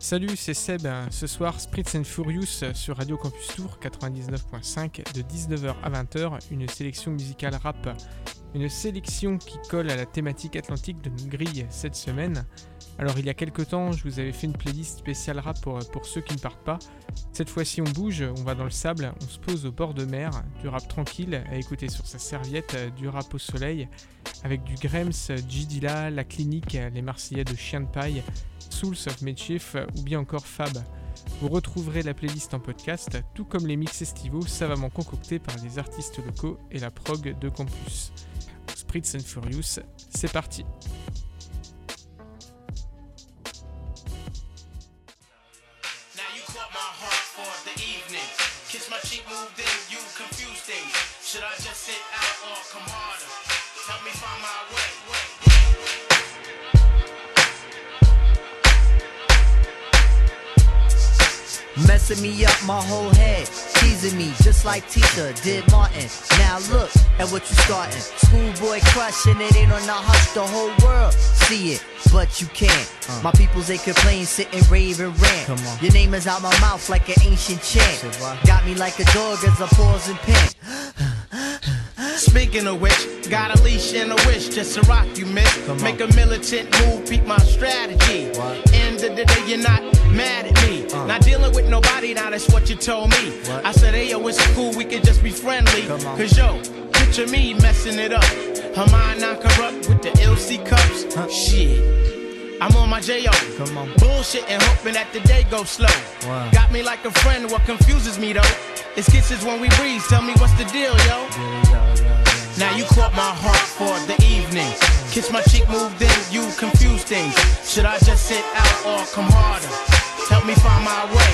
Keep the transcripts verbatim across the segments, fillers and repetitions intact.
Salut, c'est Seb. Ce soir, Spritz and Furious sur Radio Campus Tour quatre-vingt-dix-neuf virgule cinq de dix-neuf heures à vingt heures, une sélection musicale rap. Une sélection qui colle à la thématique atlantique de nos grilles cette semaine. Alors il y a quelques temps, je vous avais fait une playlist spéciale rap pour, pour ceux qui ne partent pas. Cette fois-ci on bouge, on va dans le sable, on se pose au bord de mer, du rap tranquille à écouter sur sa serviette, du rap au soleil, avec du Grems, J Dilla, La Clinique, les Marseillais de Chien de Paille, Souls of Mischief ou bien encore Fab. Vous retrouverez la playlist en podcast, tout comme les mix estivaux savamment concoctés par les artistes locaux et la prog de campus. Spritz and Furious, c'est parti. Should I just sit out or come harder? Help me find my way. Messing me up my whole head, teasing me just like Tisha did Martin. Now look at what you starting. Schoolboy crushing it ain't on the hush, the whole world see it, but you can't. Uh. My peoples they complain, sit and rave and rant. Come on. Your name is out my mouth like an ancient chant. Got me like a dog as I pause and pant. Speaking of which, got a leash and a wish just to rock you, miss. Make a militant move, peep my strategy. What? End of the day, you're not mad at me. Uh. Not dealing with nobody, now that's what you told me. What? I said, hey, yo, it's cool, we can just be friendly. Cause yo, picture me messing it up. Her mind not corrupt with the L C cups. Huh? Shit. I'm on my J O. Come on. Bullshit and hoping that the day goes slow. Wow. Got me like a friend, what confuses me though? It's kisses when we breathe, tell me what's the deal, yo? Yeah, yeah, yeah. Now you caught my heart for the evening. Kiss my cheek, moved in, you confuse things. Should I just sit out or come harder? Help me find my way.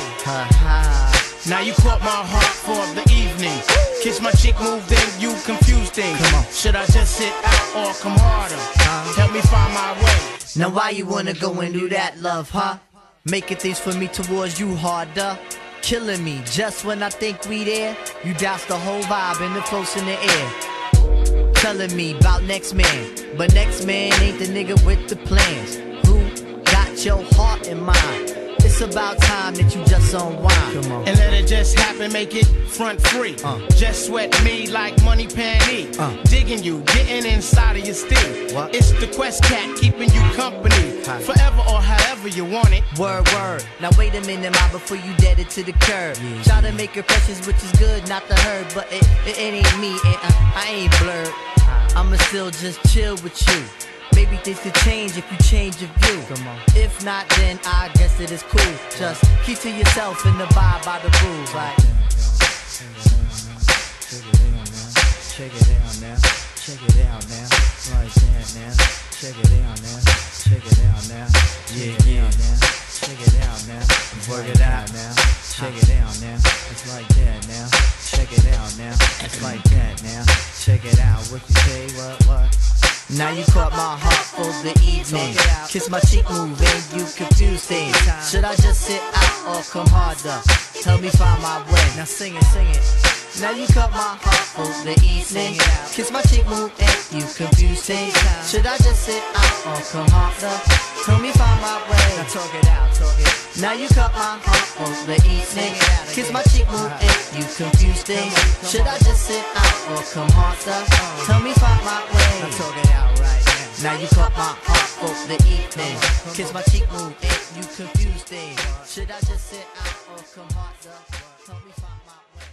Now you caught my heart for the evening. Kiss my cheek, moved in, you confuse things. Should I just sit out or come harder? Help me find my way. Now why you wanna go and do that, love, huh? Making things for me towards you harder. Killing me just when I think we there. You douse the whole vibe and the floats in the air. Telling me about next man, but next man ain't the nigga with the plans. Who got your heart in mind? It's about time that you just unwind. And let it just happen, make it front free. Uh. Just sweat me like money panty. Uh. Digging you, getting inside of your steam. What? It's the Quest Cat keeping you company. Hi. Forever or however you want it. Word, word. Now wait a minute, ma, before you dead it to the curb. Yeah. Try to make impressions, which is good, not the herd. But it, it, it ain't me, and I, I ain't blurred. I'ma still just chill with you. Maybe things could change if you change your view. Come on. If not, then I guess it is cool. Just keep to yourself and abide by the rules. Like, check it out now, check it out now, like that now, check it out now, check it out now, yeah, yeah, now, check it out now, work it out now, check it out now, it's like that now, check it out now, it's like that now, check it out, what you say, what, what? Now you caught my heart for the evening. Kiss my cheek, move and you confuse things. Should I just sit out or come harder? Help me find my way. Now sing it, sing it. Now you caught my heart for the evening. Kiss my cheek, move and you confuse things. Should I just sit out or come harder? Help me find my way. Now talk it out, talk it. Now you caught my heart for the evening. Kiss my cheek, move and you confuse things. Should I just sit out or come harder? Tell me find my way. Now talk it out right now. Now you caught my heart for the evening. Kiss my cheek, move and you confuse things. Should I just sit out or come harder? Tell me find my way.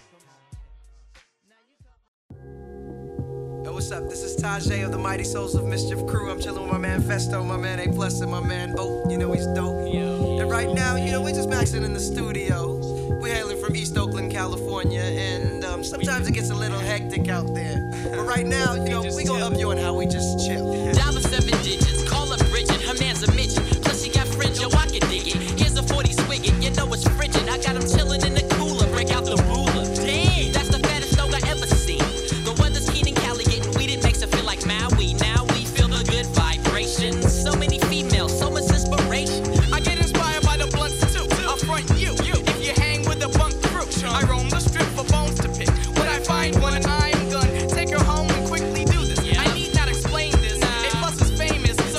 Yo, what's up? This is Tajay of the Mighty Souls of Mischief crew. I'm chilling with my man Festo, my man A Plus, and my man Vote. You know he's dope. Yo. And right now, you know, we're just maxing in the studio. We're hailing from East Oakland, California, and um, sometimes it gets a little hectic out there. But right now, you know, we gonna up you on how we just chill. Dollar seven digits, call up Bridget, her man's a midget. Plus she got fringe, yo, I can dig it. Here's a forty swigget, you know it's frigid. I got him chilling in the cooler, break out the ruler. Damn, that's the fattest dog I ever seen. The weather's keen in Cali, getting weeded makes it feel like Maui. Now we feel the good vibrations. So many females, so much inspiration. I get inspired by the blunts too. I'll front you, you. If you hang with a bunk crew, I roam the strip for bones to pick. When I find one, I'm gun. Take her home and quickly do this. Yeah. I need not explain this. Nah. A Plus is famous, so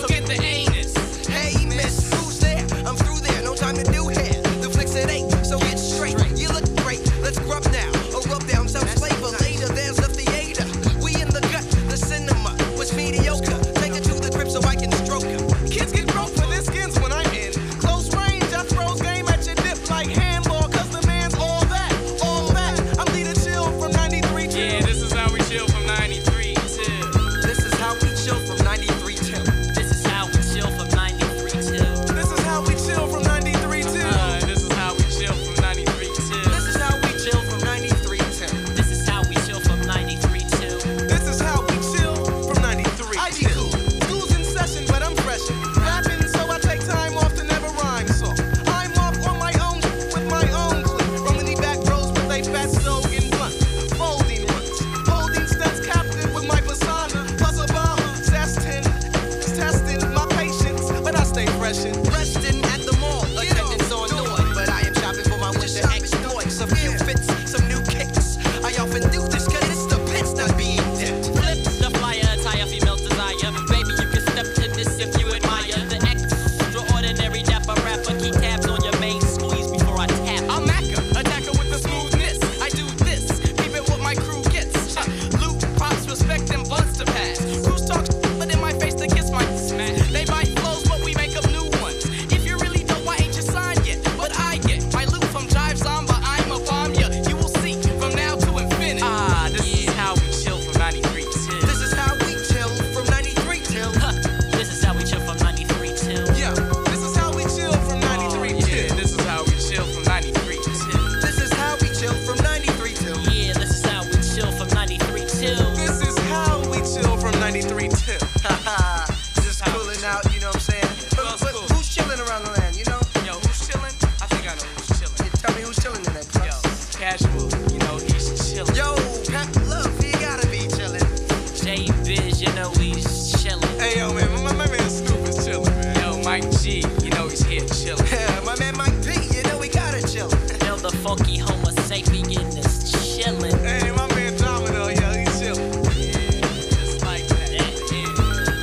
Mike G, you know he's here chillin'. Yeah, my man Mike P, you know we gotta chill. Feel the funky homo sapien is chillin'. Hey, my man Domino, yo, he's chillin'. Yeah, just like that. Yeah.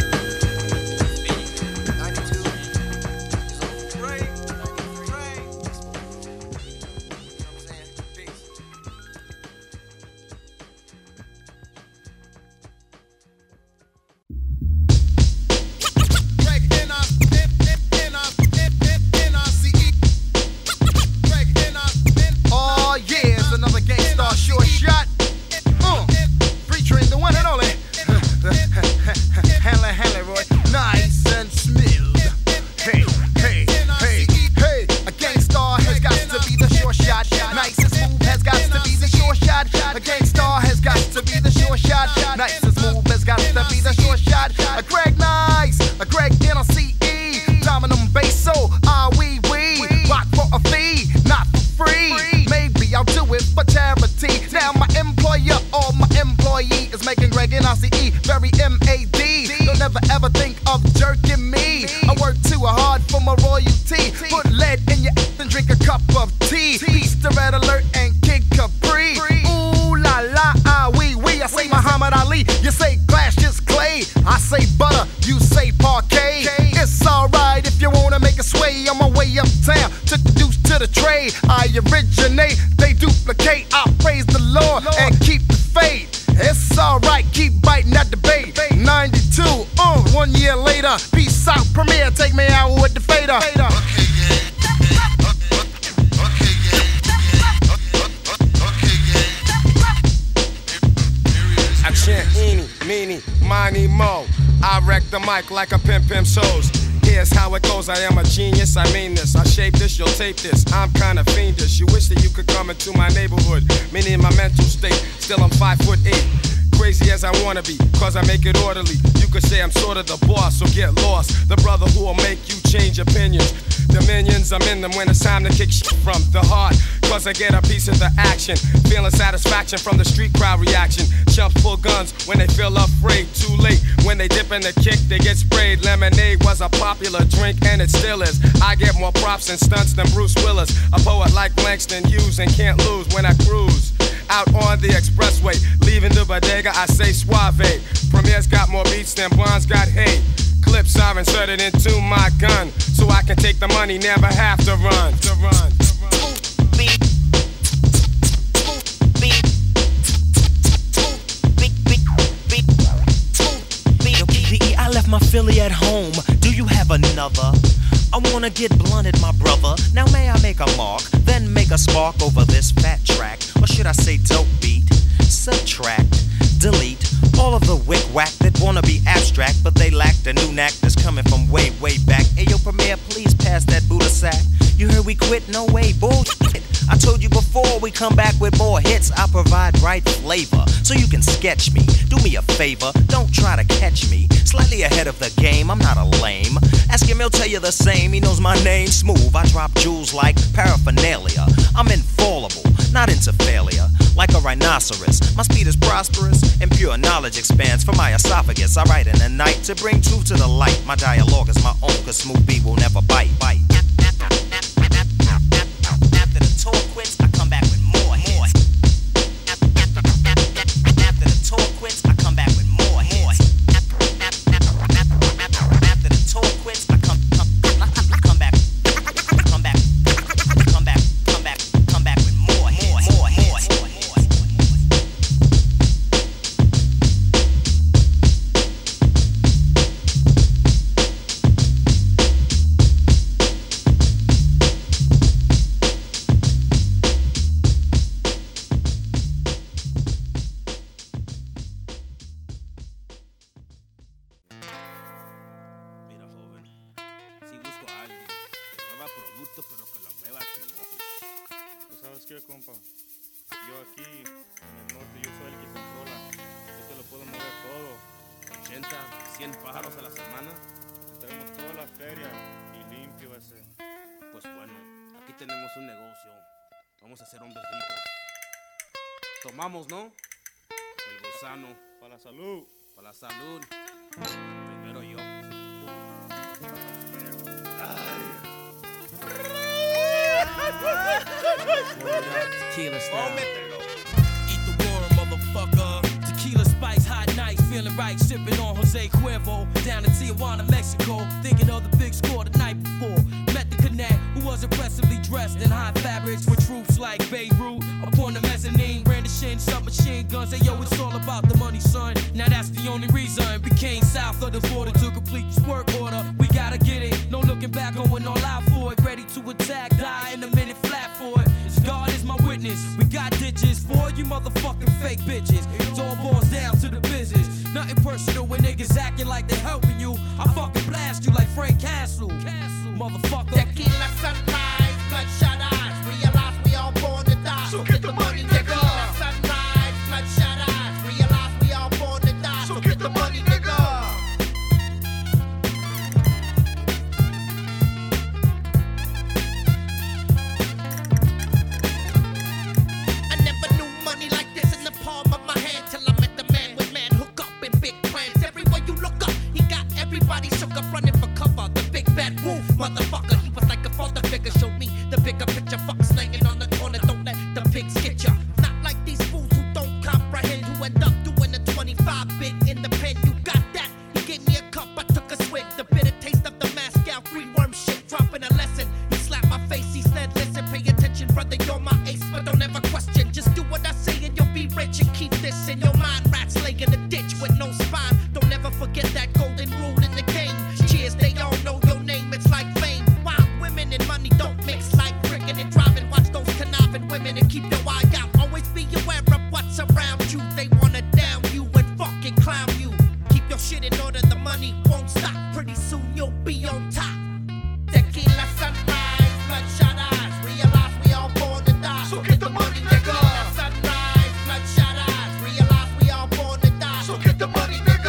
ninety-two is on Ray, Ray. You know what I'm saying? Peace. Greg N I N I N I C E. Greg N I N. Oh yeah, it's another Gangstar short shot. Uh, featuring the one and only Hanley Hanley Roy, nice and smooth. Hey, hey, hey, hey. A Gangstar has got to be the short shot. Nice and smooth has got to be the short shot. A Gangstar has got to be the short shot. Nice and smooth has got to be the short shot. A Greg Nice, a Greg N I C E. Dominum basso, ah wee wee. Rock for a fee, not for free. Maybe I'll do it for charity. Now my employer or my employee is making Greg N I C E very M A D. Don't ever ever think of jerking me. I work too hard for my royalty. Put lead in your ass and drink a cup of tea. Peace to Red Alert and Kid Capri. Ooh la la, ah wee wee. I say Muhammad Ali, you say Clash is Clay. I say butter, you say parquet. It's alright if you wanna make a sway. On my way uptown, took the deuce to the trade. I originate, they duplicate. I praise the Lord and keep the faith. It's alright, keep biting at the bait. ninety-two, uh, one year later. Peace out, Premier, take me out with the fader. I chant eeny, meeny, miny, mo. I wreck the mic like a pimp pimp shows. Here's how it goes, I am a genius, I mean this. I shape this, you'll tape this, I'm kinda fiendish. You wish that you could come into my neighborhood, meaning my mental state. Still I'm five foot eight, crazy as I wanna be, cause I make it orderly. You could say I'm sort of the boss, so get lost. The brother who will make you change opinions. Dominions, I'm in them when it's time to kick shit from the heart. Cause I get a piece of the action. Feeling satisfaction from the street crowd reaction. Chumps pull guns when they feel afraid. Too late, when they dip in the kick, they get sprayed. Lemonade was a popular drink and it still is. I get more props and stunts than Bruce Willis. A poet like Langston Hughes and can't lose when I cruise out on the expressway. Leaving the bodega, I say suave. Premier's got more beats than Bonds got hate. Clips are inserted into my gun, so I can take the money, never have to run. To run. I left my Philly at home. Do you have another? I wanna get blunted, my brother. Now may I make a mark, then make a spark over this fat track, or should I say dope beat? Subtract, delete all of the wick-wack that wanna be abstract, but they lack the new knack that's coming from way, way back. Ayo, Premier, please pass that Buddha sack. You heard we quit? No way, bullshit. I told you before, we come back with more hits. I provide right flavor, so you can sketch me. Do me a favor, don't try to catch me. Slightly ahead of the game, I'm not a lame. Ask him, he'll tell you the same. He knows my name, smooth. I drop jewels like paraphernalia. I'm infallible, not into failure. Like a rhinoceros, my speed is prosperous, and pure knowledge expands from my esophagus. I write in the night to bring truth to the light. My dialogue is my own, cause smooth B will never bite. bite. After the tour quits, I come back with more hits. After the tour quits, I come back with more hits. After the tour quits, I come come come back, come back, come back, come back, come back with more hits, more hits. ¿Qué, compa? Yo aquí, en el norte, yo soy el que controla. Yo te lo puedo mover todo. ochenta, cien pájaros a la semana. Tenemos toda la feria y limpio ese. Pues bueno, aquí tenemos un negocio. Vamos a ser hombres ricos. Tomamos, ¿no? El gusano. Para la salud. Para la salud. Primero yo. Para la tequila style. Eat the worm, motherfucker. Tequila spice, hot nights, feeling right, sipping on Jose Cuervo. Down in Tijuana, Mexico, thinking of the big score the night before. Met the cadet who was impressively dressed in high fabrics with troops like Beirut. Upon the mezzanine, brandishing submachine guns. Hey yo, it's all about the money, son. Now that's the only reason. Became south of the border to complete this work order. We gotta get it, no looking back, going all out for it. Ready to attack, die in a minute flat for it. God is my witness. We got ditches for you motherfucking fake bitches. It all boils down to the business. Nothing personal when niggas acting like they helping you. I fucking blast you like Frank Castle. Castle, motherfucker. Tequila sunrise, bloodshot eyes. Realize we all born to die. So get the money, nigga. Tequila sunrise, bloodshot eyes. Realize we all born to die. So get the money, nigga. Everybody shook up running for cover. The big bad wolf, motherfucker. He was like a father figure. Showed me the bigger picture. Fuck slanging on the corner. Don't let the pigs get ya. Not like these fools who don't comprehend. Who end up doing a twenty-five bit in the pen. You got that? He gave me a cup. I took a swig. The bitter taste of the Moscow free worm shit. Dropping a lesson. He slapped my face. He said, listen, pay attention, brother. You're my ace, but don't ever question. Just do what I say and you'll be rich. And keep this in your mind. Rats lay in the ditch with no spine. Don't ever forget that golden rule. They all know your name, it's like fame. Wild women and money don't mix like drinking and driving. Watch those conniving women and keep your eye out. Always be aware of what's around you. They wanna down you and fucking clown you. Keep your shit in order, the money won't stop. Pretty soon you'll be on top. Tequila sunrise, bloodshot eyes. Realize we all born to die. So get the money, nigga. Tequila sunrise, bloodshot eyes. Realize we all born to die. So get the money, nigga.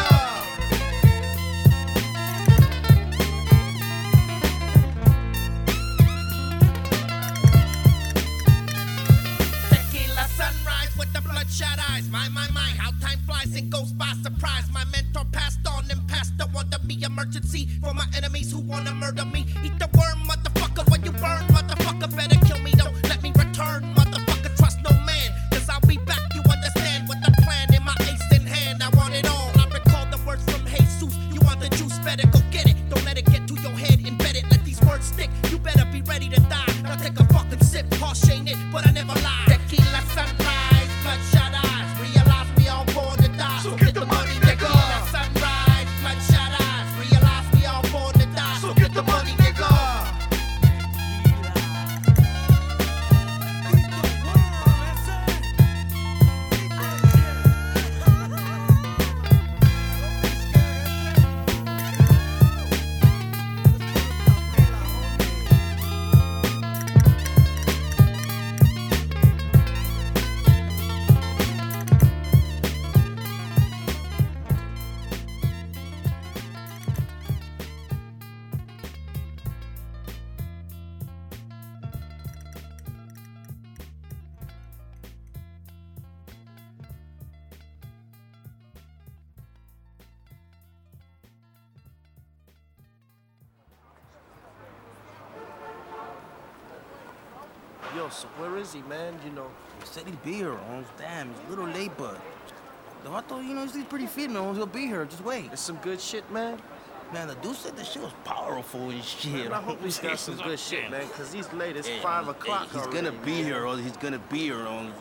Bloodshot eyes, my, my, my, how time flies and goes by surprise. My mentor passed on and passed the one to me. Emergency for my enemies who wanna murder me. Eat the worm, motherfucker, when you burn, motherfucker. Better kill me, don't let me return, motherfucker. Trust no man, cause I'll be back, you understand what the plan in my ace in hand. I want it all, I recall the words from Jesus. You want the juice, better go get it. Don't let it get to your head, embed it, let these words stick. You better be ready to die. Now take a fucking sip, harsh ain't it, but I never lie. Tequila sunrise, bloodshot eyes. Realize we all born to die. So get the money, nigga. Tequila sunrise, bloodshot eyes. Realize we all born to die. So get the money, nigga. Yo, so where is he, man? You know, he said he'd be here, Holmes. Damn, he's a little late, but the vato, you know, he's pretty fit, man. He'll be here. Just wait. It's some good shit, man. Man, the dude said the shit was powerful and shit. Man, I hope he's got some good shit, man, because he's late. It's hey, five o'clock hey, He's already, gonna be man. here, or he's gonna be here, Holmes.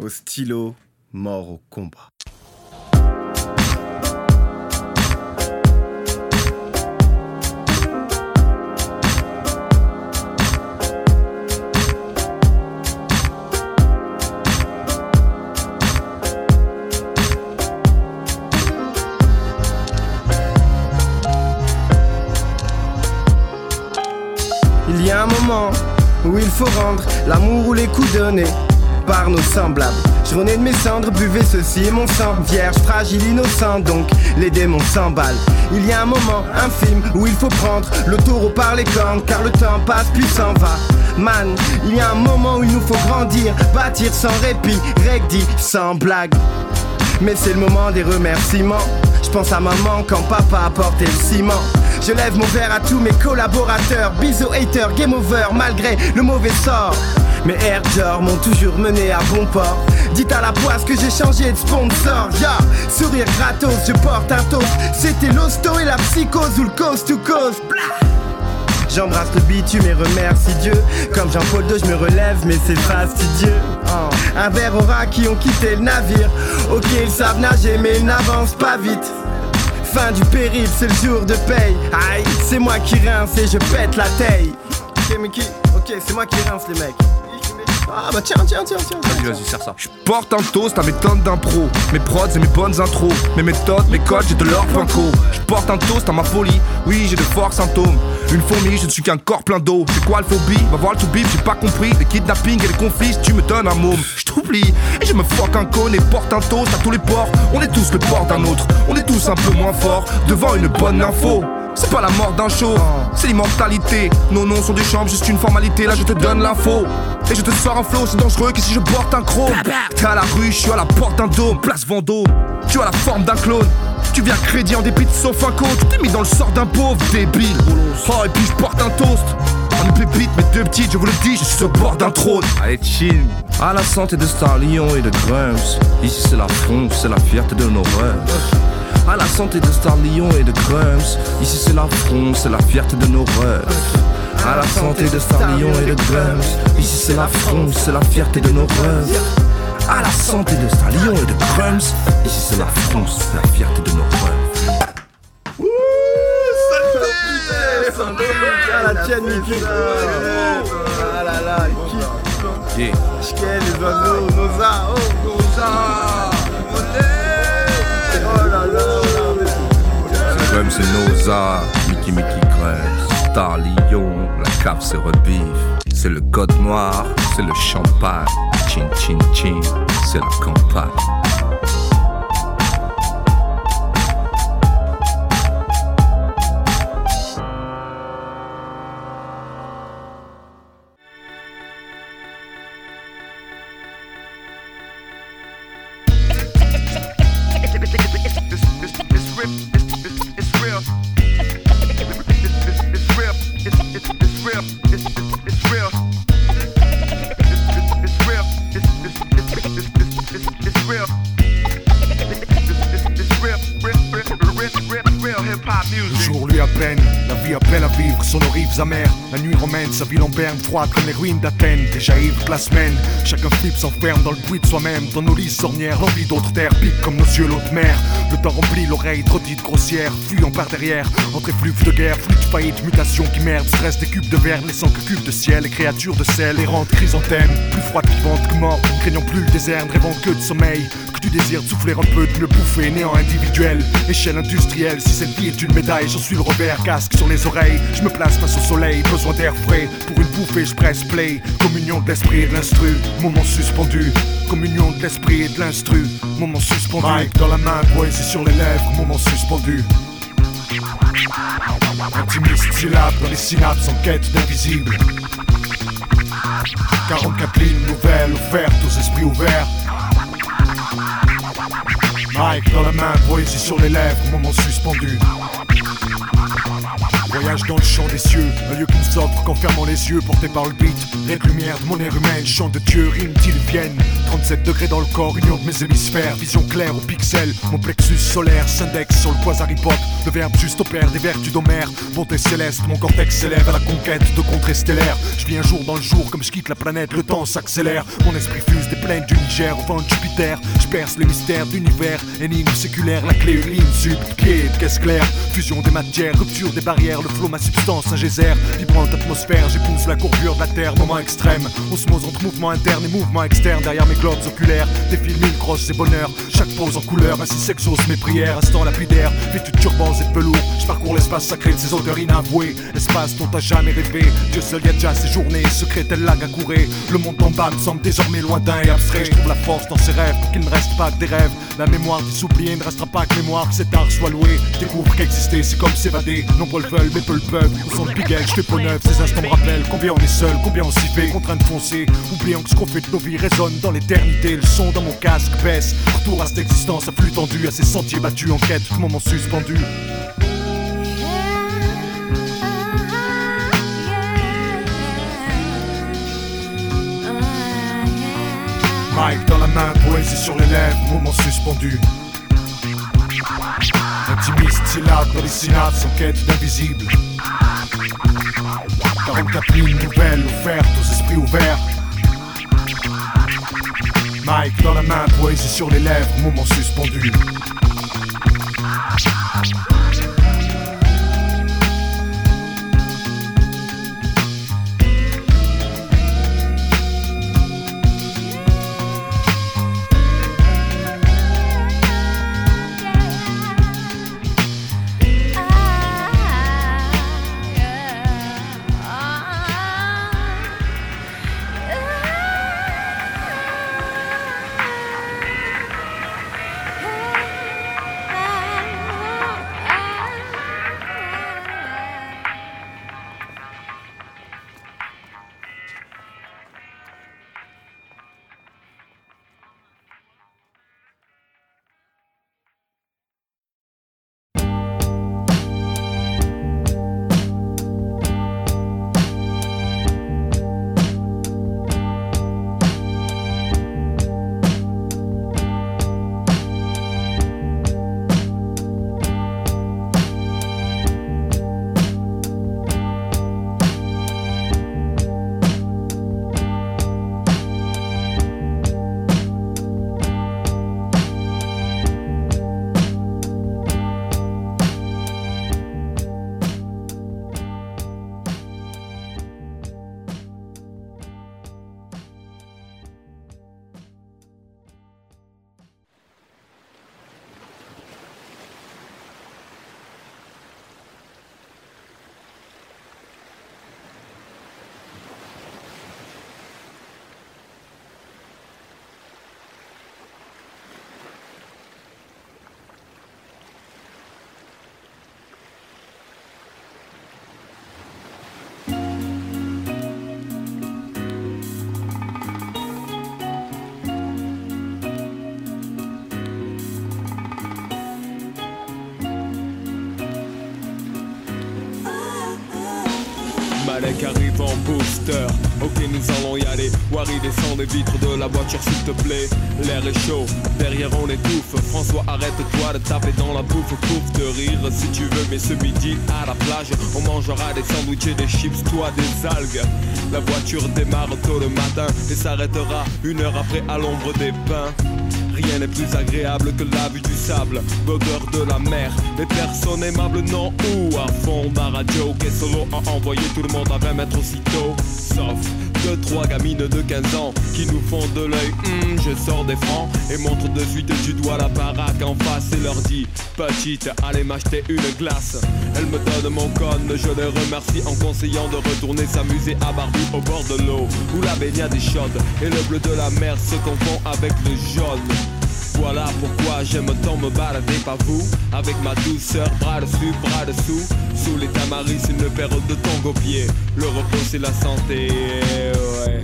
au stylo, mort au combat. Il y a un moment où il faut rendre l'amour ou les coups donnés par nos semblables. Je renais de mes cendres, buvais ceci et mon sang. Vierge, fragile, innocent, donc les démons s'emballent. Il y a un moment infime où il faut prendre le taureau par les cornes, car le temps passe puis s'en va. Man, il y a un moment où il nous faut grandir, bâtir sans répit, rec-dit, sans blague. Mais c'est le moment des remerciements. Je pense à maman quand papa apportait le ciment. Je lève mon verre à tous mes collaborateurs. Bisous haters, game over malgré le mauvais sort. Mes Air Jordan m'ont toujours mené à bon port. Dites à la poisse que j'ai changé de sponsor. Yeah, sourire gratos, je porte un toast. C'était l'hosto et la psychose ou le coast to coast. Blah. J'embrasse le bitume et remercie Dieu. Comme Jean-Paul deux, je me relève, mais c'est fastidieux. Oh. Un verre aux rats qui ont quitté le navire. Ok, ils savent nager, mais ils n'avancent pas vite. Fin du périple, c'est le jour de paye. Aïe, c'est moi qui rince et je pète la taille. Ok, mais qui? Ok, c'est moi qui rince les mecs. Ah bah tiens, tiens, tiens, tiens. Vas-y, vas-y, serre ça. Je porte un toast à mes tonnes d'impro, mes prods et mes bonnes intros, mes méthodes, mes codes, j'ai de l'or point co. Je porte un toast à ma folie, oui, j'ai de forts symptômes. Une fourmi, je ne suis qu'un corps plein d'eau. C'est quoi le phobie? Va voir le to beef, j'ai pas compris. Les kidnappings et les conflits, si tu me donnes un môme, je t'oublie. Et je me fuck un cône et porte un toast à tous les ports. On est tous le port d'un autre, on est tous un peu moins forts devant une bonne info. C'est pas la mort d'un show, c'est l'immortalité. Nos noms sont des chambres, juste une formalité. Là je te donne l'info et je te sors un flow, c'est dangereux que si je porte un chrome. T'es à la rue, je suis à la porte d'un dôme. Place Vendôme, tu as la forme d'un clone. Tu viens crédit en dépit de sauf un code. Tu t'es mis dans le sort d'un pauvre débile. Oh et puis je porte un toast. On est pépite, mais deux petites, je vous le dis, je suis au bord d'un trône. Allez chill. À la santé de Star Lion et de Grumps. Ici c'est la France, c'est la fierté de nos rêves. À la santé de Star Lion et de Grumps. Ici c'est la France, c'est la fierté de nos rêves. À la santé de Star Lion et de Grumps. Ici c'est la France, c'est la fierté de nos rêves. À la santé de Star Lion et de Grumps. Ici c'est la France, c'est la fierté de nos rêves. Wouh, santé, santé, à la tienne, Mickey. Ah là là, qui? Yeah. Schkel, les oiseaux, Noza, oh, Noza. Oh là là. C'est comme c'est Noza, Mickey Mickey Grumps, Star Lion, la cave c'est rebif. C'est le code noir, c'est le champagne. Chin chin chin, c'est la campagne. Amère. La nuit romaine, sa ville en berne, froide comme les ruines d'Athènes. Déjà ivre la semaine, chacun flippe, s'enferme dans le bruit de soi-même. Dans nos lits ornières, l'envie d'autres terres pique comme nos yeux l'eau de mer. Le temps remplit l'oreille, trop dite grossière, fuyant par derrière. Entre effluves de guerre, flux de faillite, mutation qui merde. Stress des cubes de verre, laissant que cubes de ciel. Et créatures de sel, errantes, chrysanthèmes. Plus froides vivantes que mortes, craignant plus le désert, ne rêvant que de sommeil. Que tu désires de souffler un peu, de me bouffer, néant individuel. Échelle industrielle, si cette vie est une médaille, j'en suis le revers, casque sur les oreilles. Je me place face au soleil, besoin d'air frais. Pour une bouffée, je presse play. Communion de l'esprit et de l'instru, moment suspendu. Communion de l'esprit et de l'instru, moment suspendu. Mike dans la main, poésie sur les lèvres, moment suspendu. Intimiste syllabe dans les synapses en quête d'invisible. quarante-quatre lignes nouvelles offertes aux esprits ouverts. Mike dans la main, poésie sur les lèvres, moment suspendu. voyage dans le champ des cieux, un lieu qui nous offre qu'en fermant les yeux, porté par le beat. Ray de lumière de mon air humaine, chant de Dieu, rime viennent. Trente-sept degrés dans le corps, union de mes hémisphères, vision claire au pixel, mon plexus solaire s'indexe sur le quasari-pop. Le verbe juste opère des vertus d'Homère, bonté céleste, mon cortex s'élève à la conquête de contrées stellaires. Je vis un jour dans le jour, comme je quitte la planète, le temps s'accélère. Mon esprit fuse des plaines du Niger au vent de Jupiter. Je perce les mystères de l'univers, énigme séculaire, la clé urine, sub, pied, caisse claire. Fusion des matières, rupture des barrières, le flot ma substance, un geyser. Vibrante atmosphère, j'épouse la courbure de la terre, moment extrême. Osmose entre mouvement interne et mouvement externe, derrière mes globes oculaires. Défile mille grosses et bonheur, chaque pose en couleur, ainsi s'exaucent mes prières. Instant lapidaire, vêtu de turbans et de velours. Je parcours l'espace sacré de ces odeurs inavouées. Espace dont t'as jamais rêvé, Dieu seul y a déjà séjourné, secret tel lac à courir. Le monde en bas me semble désormais lointain et abstrait. Je trouve la force dans ces rêves pour qu'il ne reste pas que des rêves. La mémoire des oubliés ne restera pas que mémoire, que cet art soit loué. Découvre qu'exister c'est comme s'évader. Nombreux le veulent mais peu le peuvent. Au son de Bigel, je fais peau neuve. Ces instants me rappellent combien on est seul, combien on s'y fait. Contraint de foncer, oubliant que ce qu'on fait de nos vies résonne dans l'éternité. Le son dans mon casque baisse. Retour à cette existence à flux tendu, à ces sentiers battus en quête de moments suspendus. Mike dans la main, poésie sur les lèvres, moment suspendu. Intimiste, syllabe dans les synapses, en quête d'invisible. quarante-quatre lignes nouvelles offertes aux esprits ouverts. Mike dans la main, poésie sur les lèvres, moment suspendu. Malek arrive en booster. Ok, nous allons y aller. Wari descend des vitres de la voiture, s'il te plaît. L'air est chaud, derrière on étouffe. François, arrête-toi de taper dans la bouffe. Pouf de rire si tu veux, mais ce midi à la plage, on mangera des sandwichs et des chips, toi des algues. La voiture démarre tôt le matin et s'arrêtera une heure après à l'ombre des pins. Rien n'est plus agréable que la vue du sable, l'odeur de la mer, les personnes aimables, non, ou à fond ma radio, qu'est solo a envoyé tout le monde à vingt mètres aussitôt. Sauf deux, trois gamines de quinze ans qui nous font de l'œil, hum, je sors des francs et montre de suite du doigt la baraque en face et leur dit, petite, allez m'acheter une glace. Elle me donne mon cône, je les remercie en conseillant de retourner s'amuser à Barbie au bord de l'eau, où la baignade est chaude et le bleu de la mer se confond avec le jaune. Voilà pourquoi j'aime tant me balader, pas vous. Avec ma douceur, bras dessus, bras dessous. Sous les tamaris, une paire de tongs aux pieds. Le repos c'est la santé, ouais.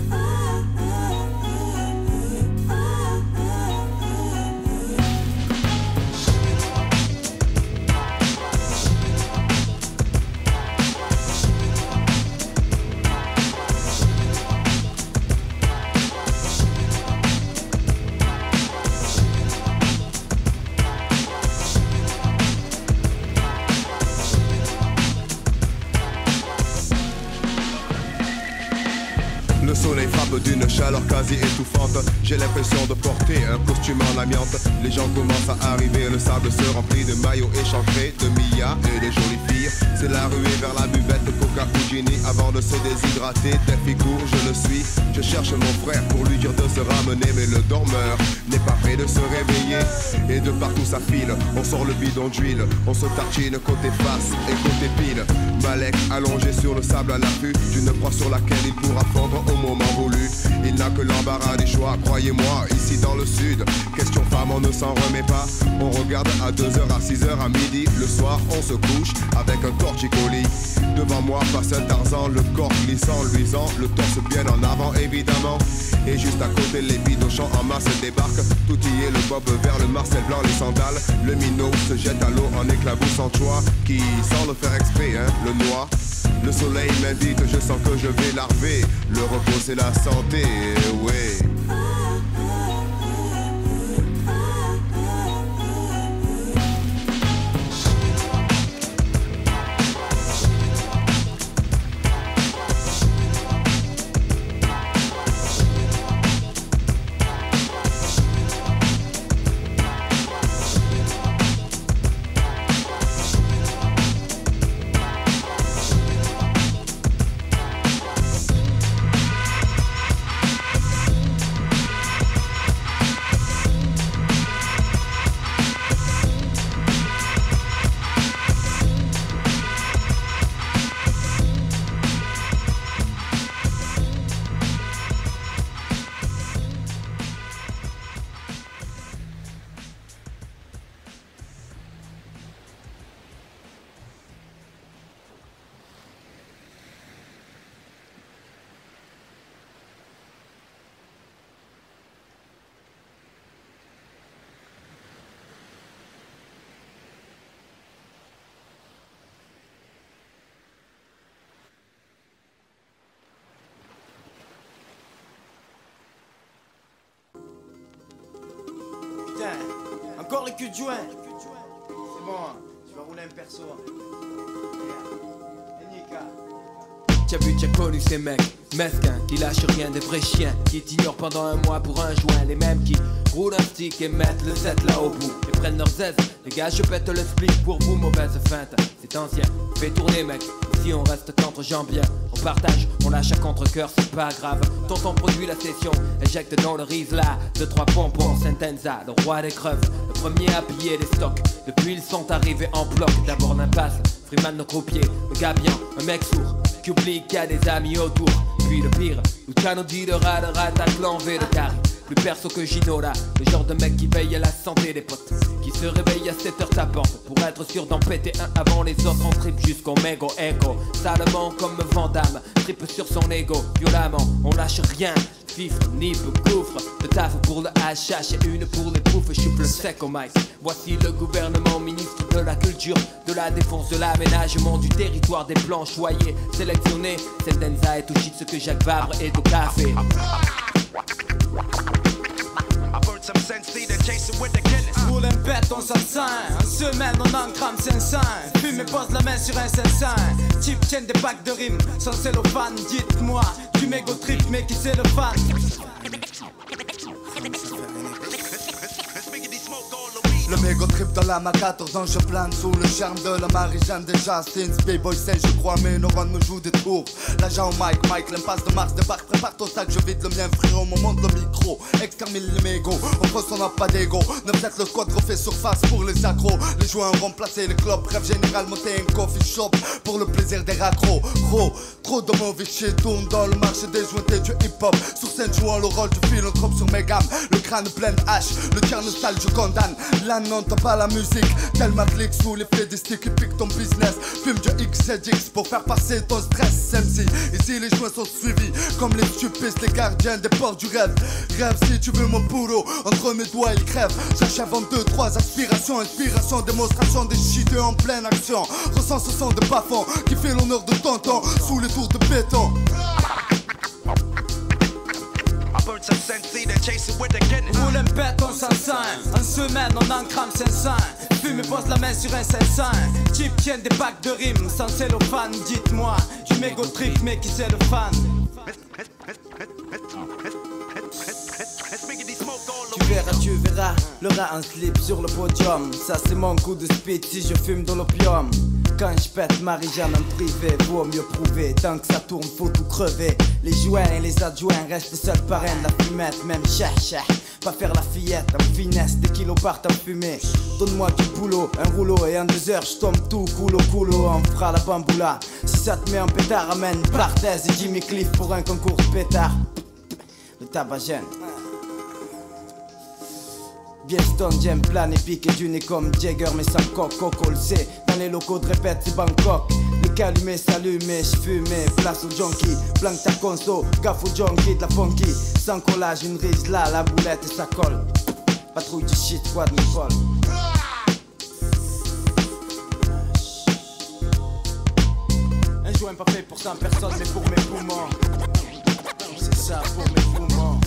soleil frappe d'une chaleur quasi étouffante. J'ai l'impression de porter un costume en amiante. Les gens commencent à arriver, le sable se remplit de maillots échancrés, de Mia et des jolies filles. C'est la ruée vers la buvette, Coca ou Ginny avant de se déshydrater. Delphi court, je le suis. Je cherche mon frère pour lui dire de se ramener, mais le dormeur n'est pas prêt de se réveiller. Et de partout ça file, on sort le bidon d'huile, on se tartine côté face et côté pile. Malek allongé sur le sable à l'affût d'une proie sur laquelle il pourra fondre au moment voulu. Il n'a que l'embarras des choix, croyez-moi, ici dans le sud. Question femme, on ne s'en remet pas. On regarde à deux heures, à six heures, à midi. Le soir, on se couche avec un torticolis. Devant moi passe un Tarzan, le corps glissant, luisant, le torse bien en avant évidemment. Et juste à côté, les bidochons en masse débarquent. Tout y est, le bob vert, le Marcel blanc, les sandales. Le minot se jette à l'eau en éclaboussant choix. Qui, sans le faire exprès, hein, le noie. Le soleil m'invite, je sens que je vais larver. Le repos c'est la santé, ouais. Encore les culs de joint. C'est bon, tu vas rouler un perso. T'as vu, t'as connu ces mecs mesquins qui lâchent rien, des vrais chiens qui t'ignorent pendant un mois pour un joint. Les mêmes qui roulent un stick et mettent le set là au bout et prennent leurs aises. Les gars, je pète le split pour vous, mauvaise feinte. C'est ancien, fais tourner mec. Ici on reste qu'entre gens bien. On partage, on lâche à contre-cœur, c'est pas grave. Tonton produit la session, éjecte dans le riz là. Deux, trois pompons, Sentenza, le roi des creuves. Le premier à piller les stocks. Depuis ils sont arrivés en bloc. D'abord l'impasse, Freeman nos croupiers. Le gars bien, un mec sourd qui oublie qu'il y a des amis autour. Puis le pire, Luciano dit de rat de rat à clan V de carré. Plus perso que Ginola, le genre de mec qui veille à la santé des potes. Qui se réveille à sept heures tapante pour être sûr d'en péter un avant les autres. On trip jusqu'au mégo écho. Salement comme Van Damme, trip sur son ego. Violemment, on lâche rien. Fifre, nip, gouffre. Le taf pour le H H et une pour les poufs. Je suis plus sec au mic. Voici le gouvernement, ministre de la culture, de la défense, de l'aménagement du territoire, des plans choyés, sélectionnés. Sentenza est tout shit ce que Jacques Vabre est au café. Roule un pète, on s'assin. En semaine, on en crame cinq cents. Fume et pose la main sur un cinq cents. Type tienne des packs de rimes sans cellophane. Dites-moi, du mégo trip, mais qui c'est le fan? Le mégo trip de la ma quatorze ans, je plane sous le charme de la Marie-Jeanne des Justins. B-boy sait, je crois, mes neurones me jouent des tours. L'agent Mike, Mike, l'impasse de Mars débarque, prépare ton sac, je vide le mien, frérot, mon monde le micro. Extermine les mégots, entre on n'a pas d'ego. neuf sept le squad refait surface pour les accros. Les joints ont remplacé les clubs, bref, général, monter un coffee shop pour le plaisir des raccros. Gros, trop de mauvais shit tourne dans le marché des jointés du hip-hop. Sur scène, jouant le rôle du philanthrope sur mes gammes. Le crâne plein de hache, le tien sale, je condamne. La non, t'as pas la musique, tellement clic sous l'effet des sticks qui piquent ton business. Fume du X Z X pour faire passer ton stress. M C, ici les joints sont suivis comme les stupides, les gardiens des portes du rêve. Rêve si tu veux mon boulot, entre mes doigts il crève. J'achève en deux, trois aspirations, inspiration, démonstration des shit en pleine action. Ressens ce son de bas-fond qui fait l'honneur de tonton sous les tours de béton. it's a sensei, they chase it with the Guinness. Roule un pète, on s'en sent. En semaine, on en crame cinq cents. Fume et pose la main sur un cinq cents. Type tient des packs de rimes sans cellophane. Dites-moi, du mégo trip, mais qui c'est le fan? Tu verras, tu verras, le rat en slip sur le podium. Ça c'est mon coup de speed si je fume de l'opium. Quand je pète Marie-Jeanne en privé, vaut mieux prouver. Tant que ça tourne, faut tout crever. Les joints et les adjoints restent seuls parrains de la fumette. Même chè chè, pas faire la fillette en finesse. Des kilos partent en fumée. Donne-moi du boulot, un rouleau et en deux heures je tombe tout coulo coulo. On fera la bamboula. Si ça te met en pétard, ramène Barthez et Jimmy Cliff pour un concours pétard. Le tabac gêne. Bien stone, j'aime plan épique et du nez comme Jagger mais sans coq, coco le sait. Dans les locaux de répète c'est Bangkok. Les calumés s'allumés, j'fumais, place au junkie. Blanc ta conso, gaffe au junkie de la funky. Sans collage, une rise là, la boulette et ça colle. Patrouille du shit, quoi de folle. Un joint pas fait pour cent personnes mais pour mes poumons. C'est ça pour mes poumons.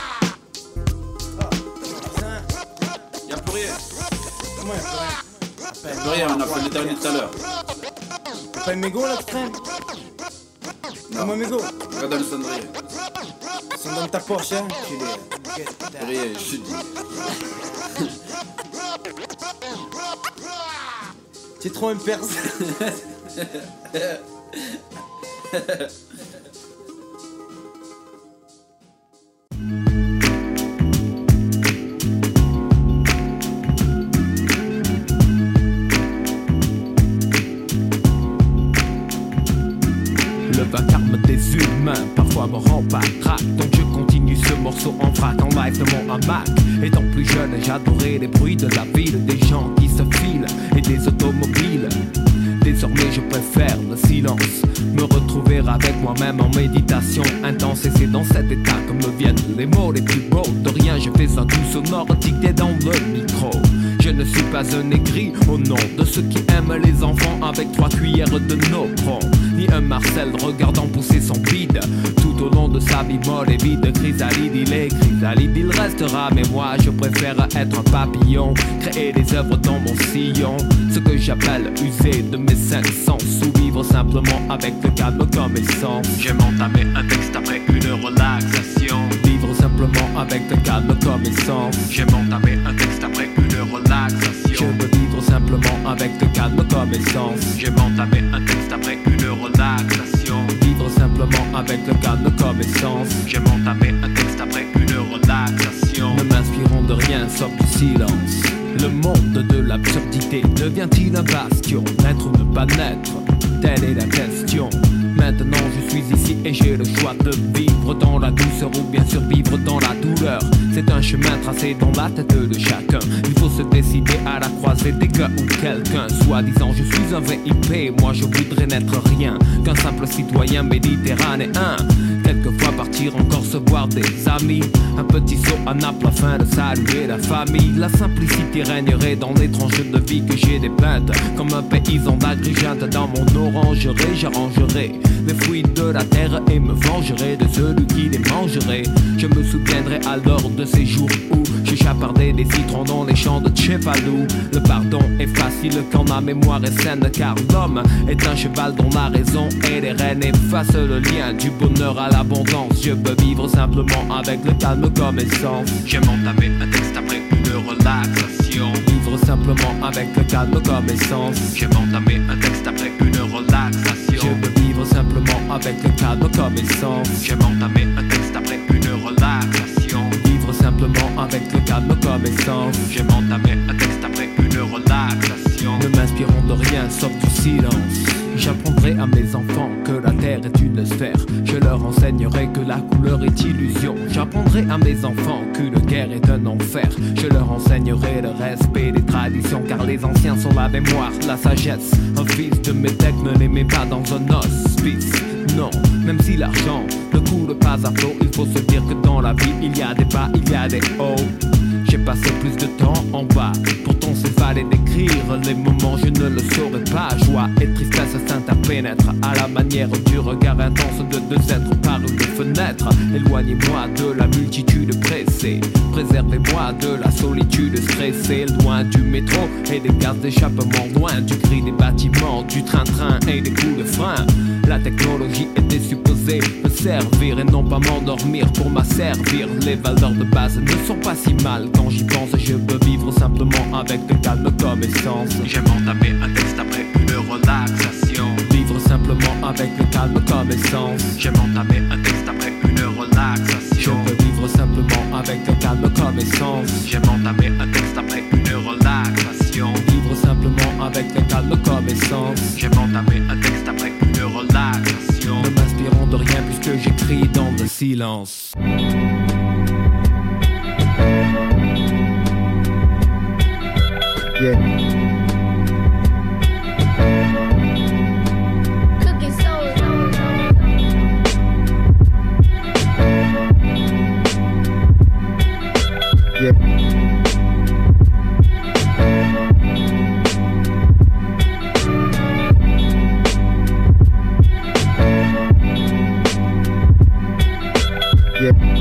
Y'a plus rien. Comment y'a plus rien? Plus rien, on a fait l'éternité tout à l'heure. T'as pas une mégot là que traîne? Non, mon mégot. Regarde dans le cendrier. Ils sont dans ta poche, hein? Plus rien, je te dis. T'es trop un perse. Le vacarme des humains parfois me rend patraque. Donc je continue ce morceau en vrac en live de mon hamac. Étant plus jeune j'adorais les bruits de la ville. Des gens qui se filent et des automobiles. Désormais je préfère le silence. Me retrouver avec moi-même en méditation intense. Et c'est dans cet état que me viennent les mots les plus beaux. De rien je fais un doux sonore dicté dans le micro. Je ne suis pas un aigri au nom de ceux qui aiment les enfants avec trois cuillères de nopron. Ni un Marcel regardant pousser son bide tout au long de sa vie molle et vide. Chrysalide il est chrysalide, il restera. Mais moi je préfère être un papillon, créer des œuvres dans mon sillon. Ce que j'appelle user de mes cinq sens ou vivre simplement avec le calme comme essence. J'aime entamer un texte après une relaxation. Vivre simplement avec le calme comme essence. J'aime entamer un texte après une relaxation. Je veux vivre simplement avec le calme comme essence. J'aime entamer un texte après une relaxation. Vivre simplement avec le calme comme essence. J'aime entamer un texte après une relaxation. Ne m'inspirons de rien sauf du silence. Le monde de l'absurdité devient-il un bastion? Naître ou ne pas naître? Telle est la question. Maintenant je suis ici et j'ai le choix de vivre dans la douceur ou bien survivre dans la douleur. C'est un chemin tracé dans la tête de chacun. Il faut se décider à la croisée des gars ou quelqu'un. Soit disant je suis un V I P, moi je voudrais n'être rien qu'un simple citoyen méditerranéen. Quelquefois partir encore se voir des amis. Un petit saut à Naples afin de saluer la famille. La simplicité régnerait dans les tranches de vie que j'ai dépeintes. Comme un paysan d'Agrigente dans mon orangerie. J'arrangerai les fruits de la terre et me vengerai de celui qui les mangerait. Je me souviendrai alors de ces jours où j'ai chapardé des citrons dans les champs de Tchefalou. Le pardon est facile quand la mémoire est saine, car l'homme est un cheval dont la raison et les rênes effacent le lien du bonheur à l'abondance. Je peux vivre simplement avec le calme comme essence. J'aime entamer un texte après une relaxation. Vivre simplement avec le calme comme essence. J'aime entamer un texte après une relaxation. Je veux vivre simplement avec le calme comme essence. J'aime entamer un texte après une relaxation. Vivre simplement avec le calme comme essence. J'aime entamer un texte après une relaxation. Ne m'inspirons de rien sauf du silence. J'apprendrai à mes enfants que la terre est une sphère. Je leur enseignerai que la couleur est illusion. J'apprendrai à mes enfants qu'une guerre est un enfer. Je leur enseignerai le respect des traditions, car les anciens sont la mémoire, la sagesse. Un fils de métèque ne les met pas dans un hospice. Non, même si l'argent ne coule pas à flot, il faut se dire que dans la vie il y a des bas, il y a des hauts. J'ai passé plus de temps en bas, pourtant c'est fallait d'écrire les moments, je ne le saurais pas. Joie et tristesse s'interpénètrent à la manière du regard intense de deux êtres par une fenêtre. Éloignez-moi de la multitude pressée, préservez-moi de la solitude stressée. Loin du métro et des gaz d'échappement, loin du cri des bâtiments, du train-train et des coups de frein. La technologie était supposée me servir et non pas m'endormir pour m'asservir. Les valeurs de base ne sont pas si mal. Quand j'y pense, je peux vivre simplement avec le calme comme essence. J'aime entamer un texte après une relaxation. Vivre simplement avec le calme comme essence. J'aime entamer un texte après une relaxation. Je peux vivre simplement avec le calme comme essence. J'aime entamer un texte après une relaxation. Vivre simplement avec le calme comme essence. J'aime entamer un texte après une relaxation. Ne m'inspirant de rien puisque j'écris dans le silence. Yeah. Yeah. Yeah.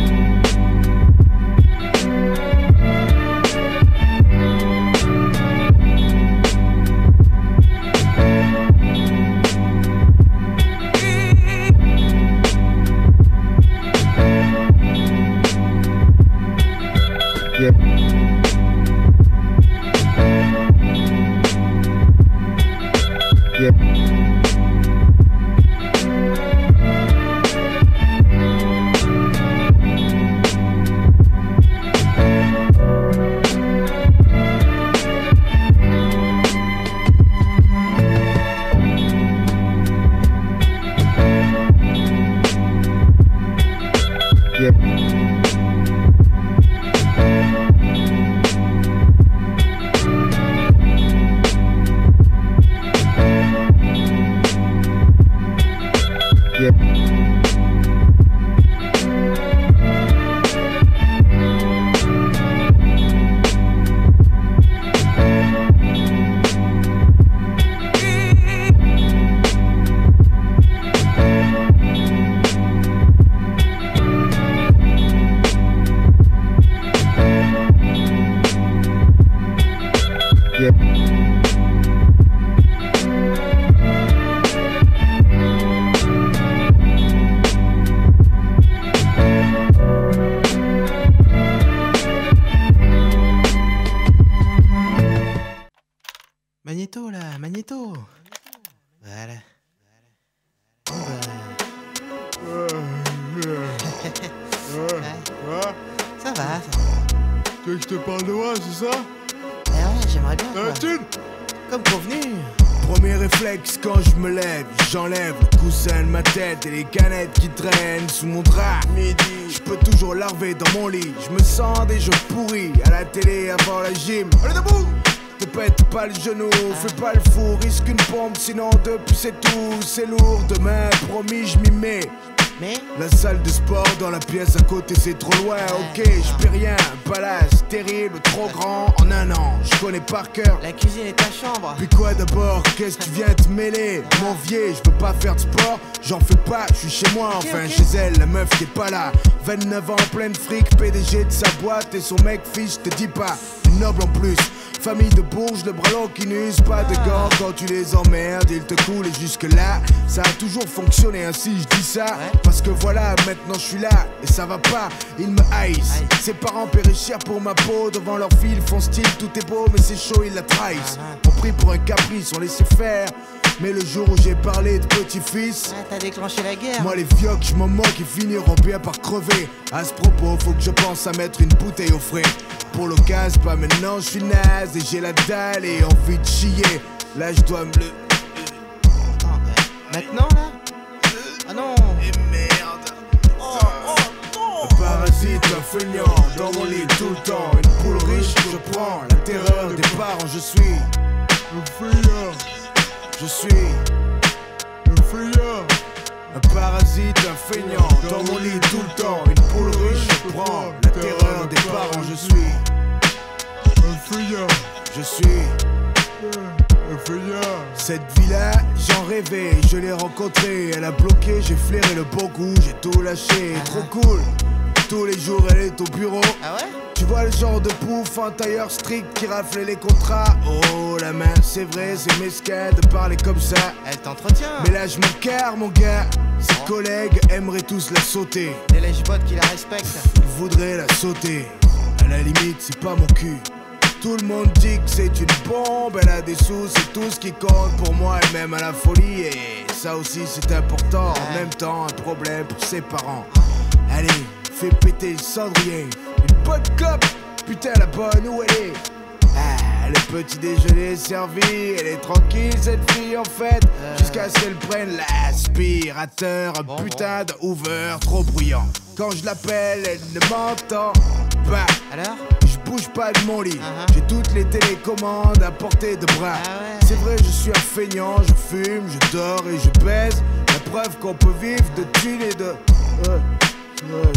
Magnéto là, Magnéto. Voilà. Bon, bah. Ça va, ça va. Tu veux que je te parle de moi, c'est ça? Eh ouais, j'aimerais bien. Euh, quoi. Comme convenu. Premier réflexe quand je me lève, j'enlève le coussin de ma tête et les canettes qui traînent sous mon drap. Midi, je peux toujours larver dans mon lit. Je me sens déjà pourri à la télé avant la gym. Allez debout! Te pète pas le genou, fais pas le fou, risque une pompe, sinon depuis c'est tout, c'est lourd, demain promis je m'y mets. Mais la salle de sport dans la pièce à côté c'est trop loin, ok, je paie rien, un palace terrible, trop grand, en un an, je connais par cœur. La cuisine est ta chambre. Puis quoi d'abord, qu'est-ce que tu viens te mêler? Mon vieux, je peux pas faire de sport, j'en fais pas, je suis chez moi, enfin okay, okay. Chez elle, la meuf qui est pas là. vingt-neuf ans, pleine fric, P D G de sa boîte et son mec fiche, te dis pas, une noble en plus. Famille de Bourges, le bras long qui n'use pas de gants. Quand tu les emmerdes, ils te coulent et jusque là ça a toujours fonctionné ainsi, je dis ça ouais. Parce que voilà, maintenant je suis là et ça va pas, ils me haïssent. Ses parents péréchirent pour ma peau, devant leur fille, ils font style, tout est beau mais c'est chaud, ils la trahissent. On prie pour un caprice, on laissait faire. Mais le jour où j'ai parlé de petit-fils, ah, t'as déclenché la guerre. Moi les vioques, je m'en moque, ils finiront bien par crever. À ce propos, faut que je pense à mettre une bouteille au frais. Pour l'occasion, pas maintenant, je suis naze et j'ai la dalle et envie de chier. Là, je dois me le... Oh, euh, maintenant, là? Ah non. Et merde. Oh, oh, non. Un parasite, un feignant, dans mon lit tout le temps. Une poule riche, je prends la terreur des parents, je suis... Un feignant. Je suis un feignant, un parasite, un feignant. Dans mon lit tout le temps, une poule riche, je prends la terreur des parents, je suis un feignant. Je suis un feignant. Cette vie-là, j'en rêvais, je l'ai rencontrée. Elle a bloqué, j'ai flairé le bon goût, j'ai tout lâché. Trop cool, tous les jours elle est au bureau. Ah ouais? Tu vois le genre de pouf, un tailleur strict qui rafle les contrats. Oh la main, c'est vrai, c'est mesquin de parler comme ça. Elle t'entretient. Mais lâche mon cœur mon gars. Ses oh. collègues aimeraient tous la sauter. Des lèche-bottes qui la respectent. Ils voudraient la sauter. À la limite, c'est pas mon cul. Tout le monde dit que c'est une bombe. Elle a des sous, c'est tout ce qui compte pour moi. Et même à la folie. Et ça aussi c'est important. Ouais. En même temps, un problème pour ses parents. Allez, fais péter le cendrier. Une bonne clope, putain la bonne où elle est. Ah, le petit déjeuner est servi. Elle est tranquille cette fille en fait. euh... Jusqu'à ce qu'elle prenne l'aspirateur. Un bon, putain bon. de Hoover trop bruyant. Quand je l'appelle, elle ne m'entend pas. Alors je bouge pas de mon lit. uh-huh. J'ai toutes les télécommandes à portée de bras. ah ouais. C'est vrai je suis un feignant. Je fume, je dors et je baise. La preuve qu'on peut vivre de thunes et de... Ouais, ouais, ouais.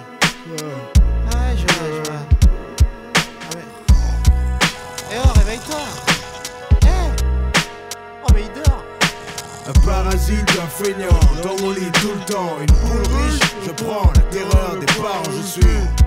Ah ouais, je vois, je vois. Ah ouais. Eh oh, réveille-toi. Eh hey. Oh, mais il dort. Un parasite, un feignant, dans mon lit tout le temps. Une poule riche, je prends la terreur des parents. Je suis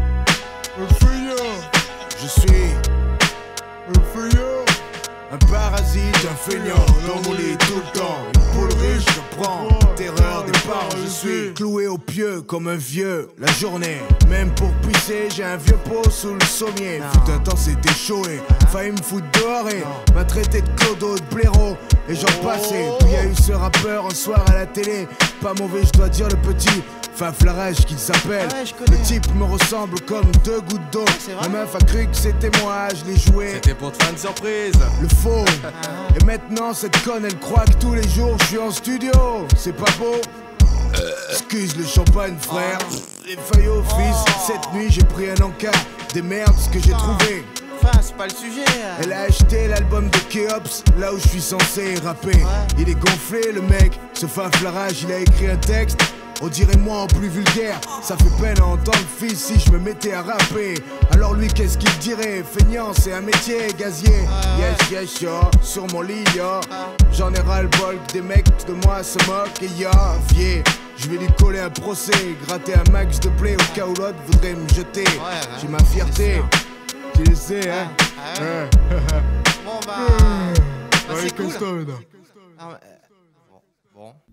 un feignant. Je suis un feignant. Un parasite, un feignant, dans mon lit tout le temps. Une poule riche, je prends terreur des parents. Je suis cloué au pieu comme un vieux la journée. Même pour pisser, j'ai un vieux pot sous le sommier. Fut un temps c'était chaud et failli me foutre dehors et m'a traité de clodo, de blaireau et j'en passais. Puis y a eu ce rappeur un soir à la télé. Pas mauvais je dois dire le petit Faflarage qu'il s'appelle. Ah ouais, le type me ressemble comme deux gouttes d'eau. La meuf a cru que c'était moi, je l'ai joué. C'était pour te faire une surprise. Le faux. Et maintenant cette conne elle croit que tous les jours je suis en studio. C'est pas beau. Excuse le champagne frère. Les feuilles au fils. Cette nuit j'ai pris un encas. Des merdes ce que j'ai trouvé. Enfin c'est pas le sujet. Elle a acheté l'album de Keops. Là où je suis censé rapper. Ouais. Il est gonflé le mec. Ce Faflarage il a écrit un texte. On dirait moi en plus vulgaire. Ça fait peine à entendre fils si je me mettais à rapper. Alors lui qu'est-ce qu'il dirait? Feignant c'est un métier gazier. Yes yes yo, sur mon lit yo. J'en ai ras le bol que des mecs de moi se moquent. Et ya, vieux, je vais lui coller un procès. Gratter un max de play au cas où l'autre voudrait me jeter. J'ai ma fierté. Tu le sais hein. Ah ouais. Bon bah, bah c'est cool. Ah, ouais. Bon, bon.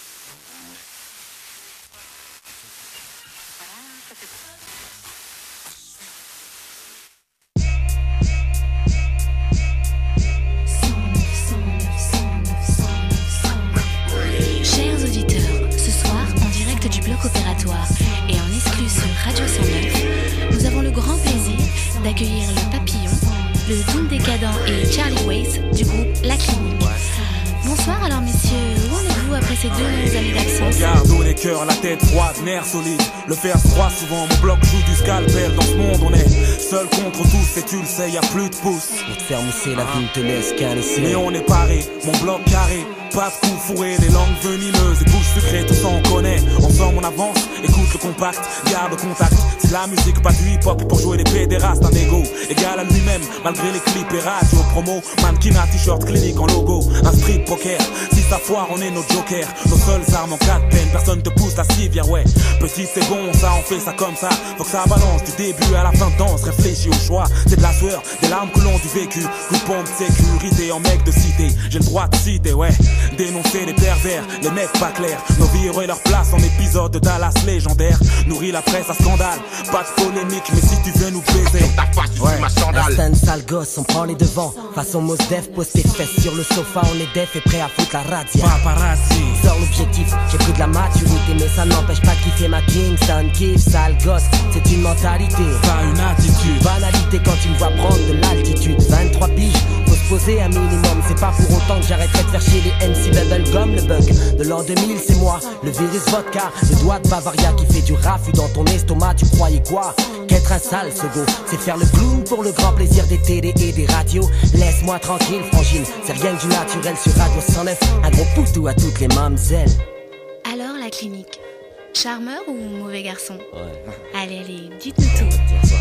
Chers auditeurs, ce soir, en direct du bloc opératoire et en exclu sur Radio cent neuf, nous avons le grand plaisir d'accueillir le Papillon, le Doom Décadent et Charlie Wace du groupe La Clinique. Bonsoir alors messieurs, où en êtes-vous après ces deux longues années d'absence? Regarde les cœurs, la tête froide, nerfs solides. Le fer se froisse souvent, mon bloc joue du scalpel. Dans ce monde on est seul contre tous et tu le sais, y'a plus de pouces. Pour te faire mousser, la vie ne te laisse qu'un laisser. Mais on est paré, mon bloc carré. Pas de coups fourrés, des langues venimeuses, des bouches sucrées, tout ça on connaît. Ensemble on avance, écoute le compact, garde le contact. C'est de la musique, pas du hip-hop pour jouer les pédérastes. Un ego égal à lui-même, malgré les clips et radio promo. Mannequin, t-shirt, clinique en logo, un street poker. Si ça foire, on est nos jokers. Nos seules armes en cas de peine, personne te pousse la civière, ouais. Petit c'est bon, ça on fait ça comme ça. Faut que ça balance du début à la fin de danse. Réfléchis au choix, c'est de la sueur, des larmes que l'on du vécu. Coup de pompe, sécurité en mec de cité. J'ai le droit de citer, ouais. Dénoncer les pervers, les mecs pas clairs. Nos vies auraient leur place en épisode de Dallas légendaire. Nourrit la presse à scandale, pas de polémique, mais si tu veux nous baiser, ta face, tu ouais. ma sandale. Instant sale gosse, on prend les devants. Façon Mos Def, pose tes fesses sur le sofa, on est def et prêt à foutre la radia. Paparazzi, sors l'objectif, j'ai pris de la maturité, mais ça n'empêche pas de kiffer ma Kingston. Kiff, sale gosse, c'est une mentalité, pas une attitude. Banalité quand tu me vois prendre de l'altitude. Vingt-trois piges, faut se poser un minimum. C'est pas pour autant que j'arrêterai de faire chier les M C Bubblegum. Le bug de l'an deux mille c'est moi, le virus vodka. Le doigt de Bavaria qui fait du raffut dans ton estomac. Tu croyais quoi? Qu'être un sale second, c'est faire le clown pour le grand plaisir des télés et des radios. Laisse-moi tranquille frangine, c'est rien que du naturel sur Radio cent neuf. Un gros poutou à toutes les mamzelles. Alors La Clinique, charmeur ou mauvais garçon? Ouais. Allez allez, dites-nous tout.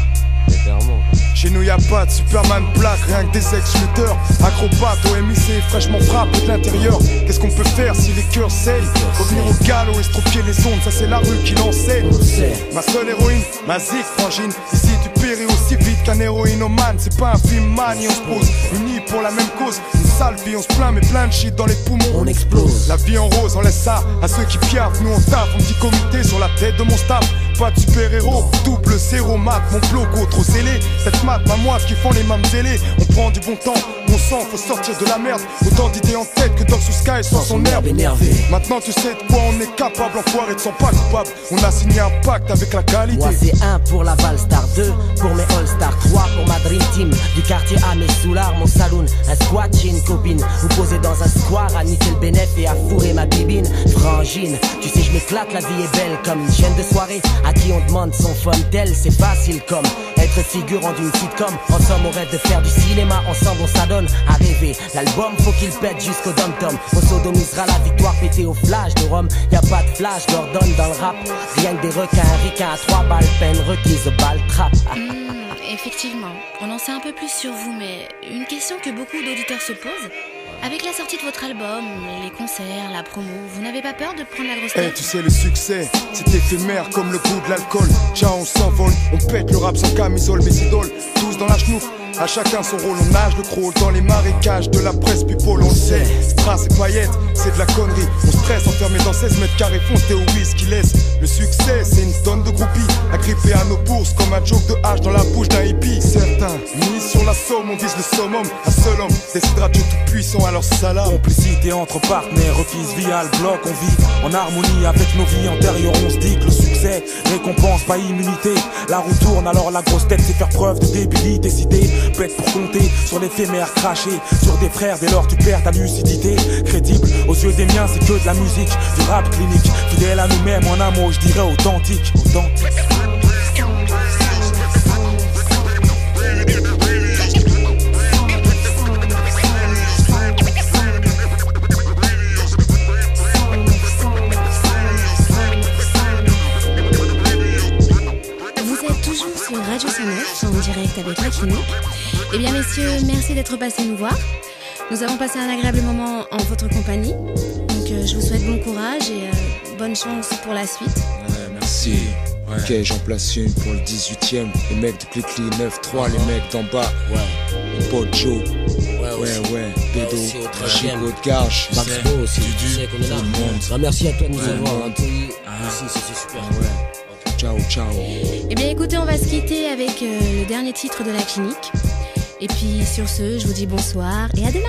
Chez nous y'a pas de Superman plaque, rien que des ex-lutteurs. Acrobates au M I C, fraîchement frappé de l'intérieur. Qu'est-ce qu'on peut faire si les cœurs saignent? Revenir au galop, estropier les ondes, ça c'est la rue qui l'enseigne. Ma seule héroïne, ma zig frangine. Ici tu péris aussi vite qu'un héroïnomane. C'est pas un film manie, on se pose unis pour la même cause. Une sale vie, on se plaint mais plein de shit dans les poumons. On explose. La vie en rose, on laisse ça à ceux qui piaffent. Nous on taffe, un petit comité sur la tête de mon staff. Pas de super-héros, double zéro mat, mon bloco trop zélé. Cette mat, ma moite qui font les mames zélées. On prend du bon temps, bon sang, faut sortir de la merde. Autant d'idées en tête que Dog sous Sky sans son herbe énervé. Maintenant tu sais de quoi on est capable, enfoiré de son pas coupable. On a signé un pacte avec la qualité. Moi c'est un pour la Valstar, deux pour mes All-Stars, trois pour ma Dream Team. Du quartier à mes soulards, mon saloon, un squat chez une copine. Vous posez dans un square, à niquer le bénéf et à fourrer ma bibine. Frangine, tu sais je m'éclate, la vie est belle comme une chaîne de soirée. À qui on demande son fun tel, c'est facile comme être figurant d'une sitcom. Ensemble on rêve de faire du cinéma, ensemble on s'adonne à rêver. L'album faut qu'il pète jusqu'au dom-tom. On sodomisera la victoire pétée au flash de Rome. Y'a pas de flash, Gordon dans le rap. Rien que des requins, ricains à trois balles, peine requise, balle trap. Mmh, effectivement, on en sait un peu plus sur vous, mais une question que beaucoup d'auditeurs se posent. Avec la sortie de votre album, les concerts, la promo, vous n'avez pas peur de prendre la grosse tête? Eh, tu sais, le succès, c'est éphémère comme le goût de l'alcool. Ciao, on s'envole, on pète le rap sans camisole, mes idoles, tous dans la chenouf. À chacun son rôle, on nage le crawl dans les marécages de la presse people, on le sait. Strass et paillettes, c'est de la connerie. On stresse enfermé dans seize mètres carrés, foncé au whisky laisse. Le succès, c'est une tonne de groupies agrippés à nos bourses comme un joke de hache dans la bouche d'un hippie. Certains misent sur la somme, on vise le summum. Un seul homme décidera Dieu tout puissant, alors salam. Complicité entre partenaires, refuse via le bloc. On vit en harmonie avec nos vies antérieures. On se dit que le succès récompense pas immunité. La roue tourne, alors la grosse tête c'est faire preuve de débilité. Cité pète pour compter sur l'éphémère, craché sur des frères, dès lors tu perds ta lucidité. Crédible, aux yeux des miens c'est que de la musique, du rap clinique. Fidèle à nous-mêmes, en un mot je dirais authentique, authentique. Radio cent neuf, en direct avec la clinique. Eh bien messieurs, merci d'être passés nous voir. Nous avons passé un agréable moment en votre compagnie. Donc euh, je vous souhaite bon courage et euh, bonne chance pour la suite. Ouais, merci. Ouais. Ok, j'en place une pour le dix-huitième. Les mecs de Clicli neuf trois, les mecs d'en bas. Ouais. Mon pote Joe. Ouais, ouais, ouais. Bédo, Chico de Garge. Max Beau aussi, tu sais qu'on est là. Bah, merci à toi de nous avoir accueillis. Merci, c'était super. Ouais. Ciao, ciao. Eh bien écoutez, on va se quitter avec euh, le dernier titre de la clinique. Et puis sur ce, je vous dis bonsoir et à demain.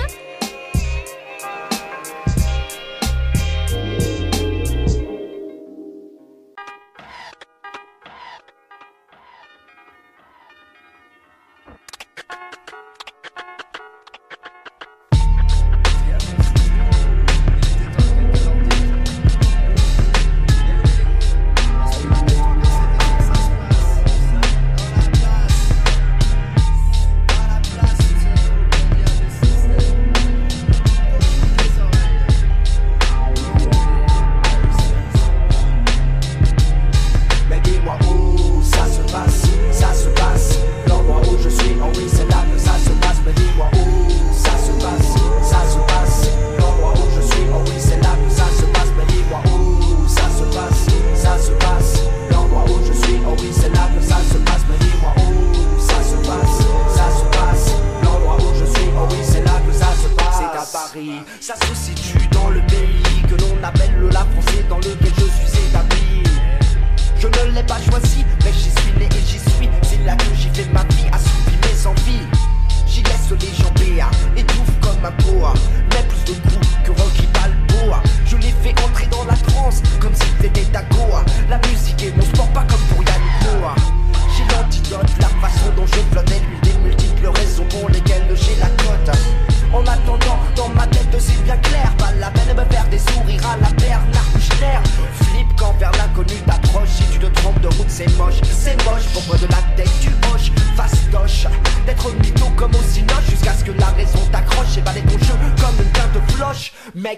Mec, y'a plus